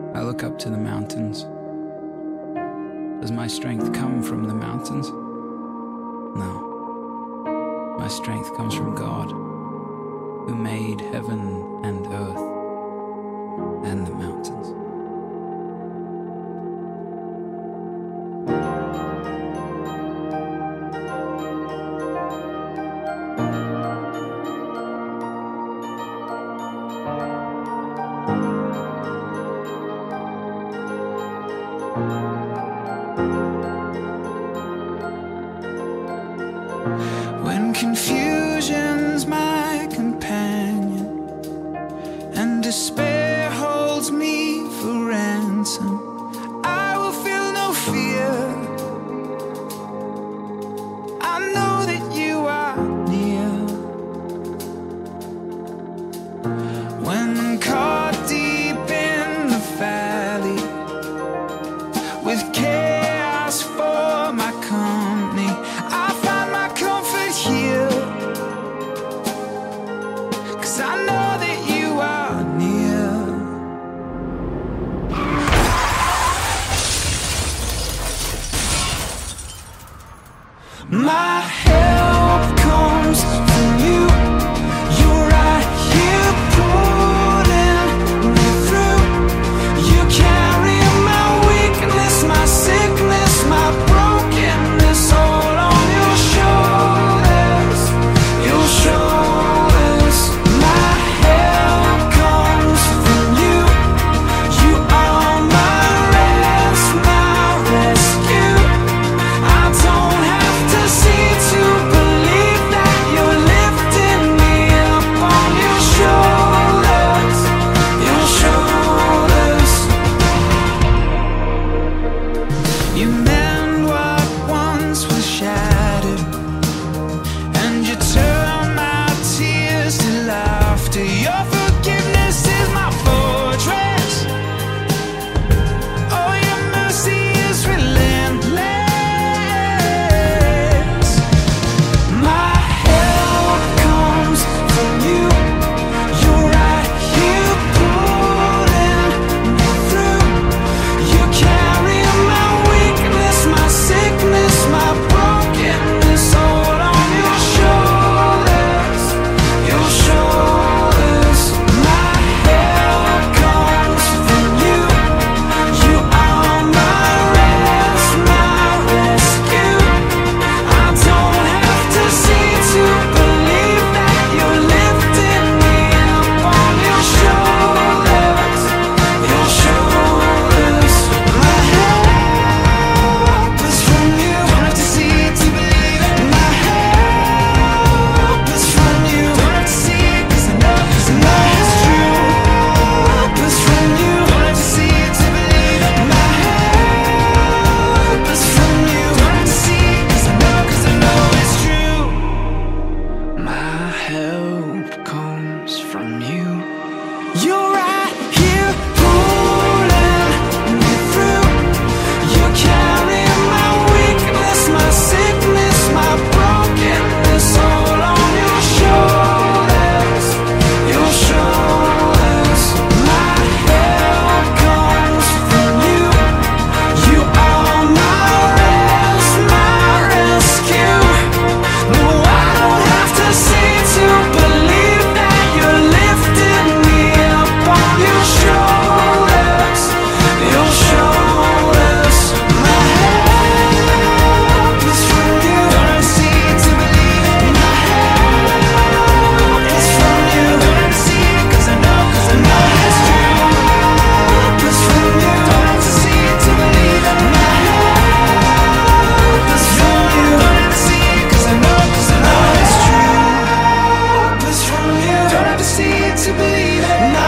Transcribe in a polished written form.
I look up to the mountains. Does my strength come from the mountains? No. My strength comes from God, who made heaven and earth and the mountains. When confusion's my companion and despair holds me for ransom, I will feel no fear. I know that you are near. When caught deep in the valley with chaos for my company, I find my comfort here, 'cause I know that you are near. My help comes from you. You're right here pulling me through. You carry my weakness, my sickness, my brokenness, all on your shoulders, your shoulders. My help comes from you. You are my rest, my rescue. I don't have to see to believe that you're lifting me up on your shoulders, your shoulders. You mend what once was shattered, and you turn my tears to laughter. Your forgiveness is my fortress. Oh, your mercy is relentless. My help comes from you. You're right here pulling me through. You carry my weakness, my sickness, my brokenness, all on your shoulders, your shoulders. My help comes from you. You are my rest, my rescue. I don't have to see to believe that you're lifting me up on your shoulders, your shoulders. My help is from you. Don't have to see it to believe it. My help is from you. Don't have to see it 'cause I know it's true. Help is from you. Don't have to see it to believe it. My help is from you. Don't have to see it 'cause I know it's true. My help comes from you. You're right here pulling me through. You carry my weakness, my sickness, my brokenness, all on your shoulders, your shoulders. My help comes from you. You are my rest, my rescue. No, I don't have to see to believe that you're lifting me up on your shoulders, your shoulders. My help is from you. Don't have to see it to believe it. My help is from you. Don't have to see it 'cause I know it's true. Help is from you. Don't have to see it to believe it. My help is from you. Don't have to see it 'cause I know it's true. Help is from you. Don't have to see it to believe it.